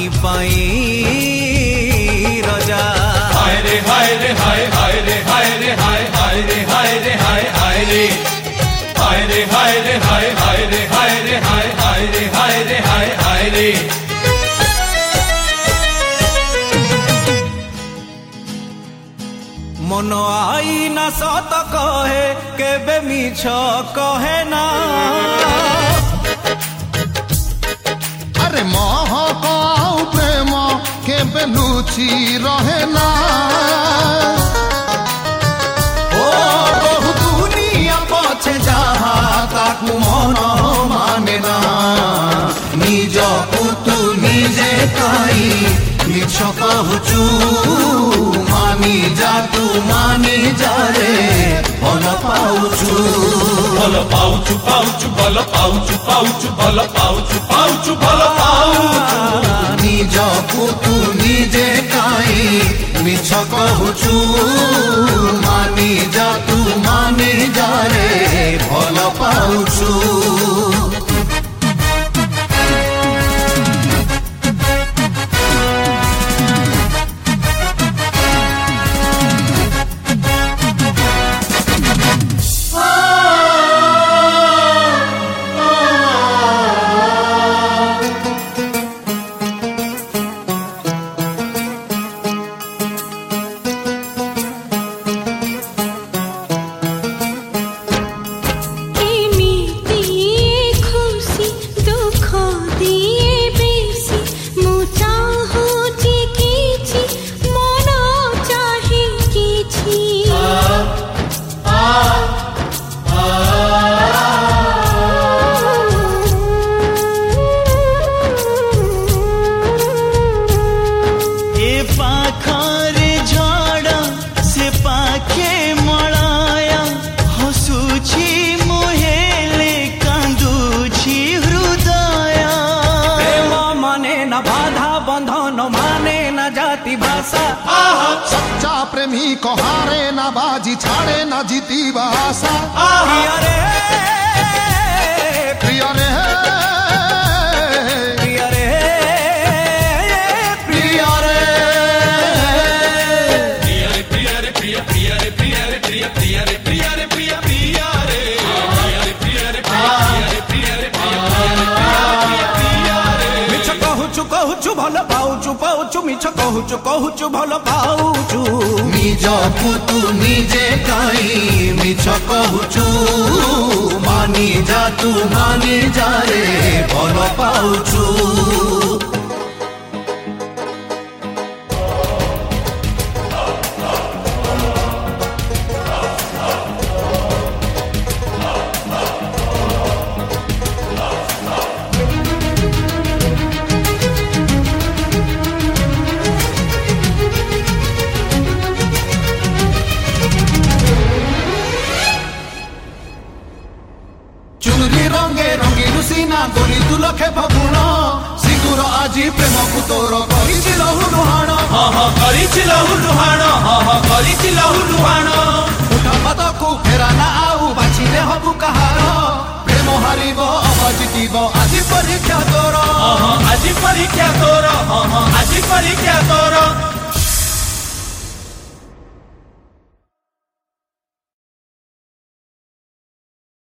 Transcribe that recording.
पाई रजा हाय रे हाय रे हाय हाय रे हाय रे हाय हाय रे हाय रे हाय हाय रे हाय रे हाय रे हाय हाय रे हाय रे हाय हाय रे हाय रे हाय हाय रे मन आई ना सत कहे केबे मिछ कहे ना अरे महक आउ प्रेम केबे लुचि रहे ना ओ बहु दुनिया पछे जहा ताकू मन माने ना निज पुतु निजे कई मिछ कहूचु मानी जा तू मानी जा रे भल पाउचु भल पाउचु पाउचु भल पाउचु पाउचु भल पाउचु पाउचु भल पाउचु निज पुतु निजे काई मिछ कहूचु मानी जा तू मानी जा रे भल पाउचु सच्चा प्रेमी को हारे ना बाजी छाड़े ना जीती आशा प्रिया रे प्रिया रे प्रिया रे प्रिया रे प्रिया रे प्रिया प्रिया रे प्रिया रे प्रिया प्रिया रे प्रिया रे प्रिया प्रिया रे प्रिया रे प्रिया रे प्रिया रे मिछ कहूचु भल पाउचु पाउचु मिछ कहूचु भल पाउचु निज पुतु निजे काई मिछ कहूचु मानी जा तू मानी जा रे भल पाउचु चुनरी रंगे रंगी लुसीना गोरी तुलखे फगुण सिंदूर आजी प्रेम को तोर करिछि लहु लुहाण हाँ हाँ करिछि लहु लुहाण हाँ हाँ करिछि लहु लुहाण उठा पद को फेरा ना आउ बाछिले हबु कहार प्रेम हारिब अजितिब आजी परीक्षा तोर हाँ हाँ आजी परीक्षा तोर हाँ हाँ आजी परीक्षा तोर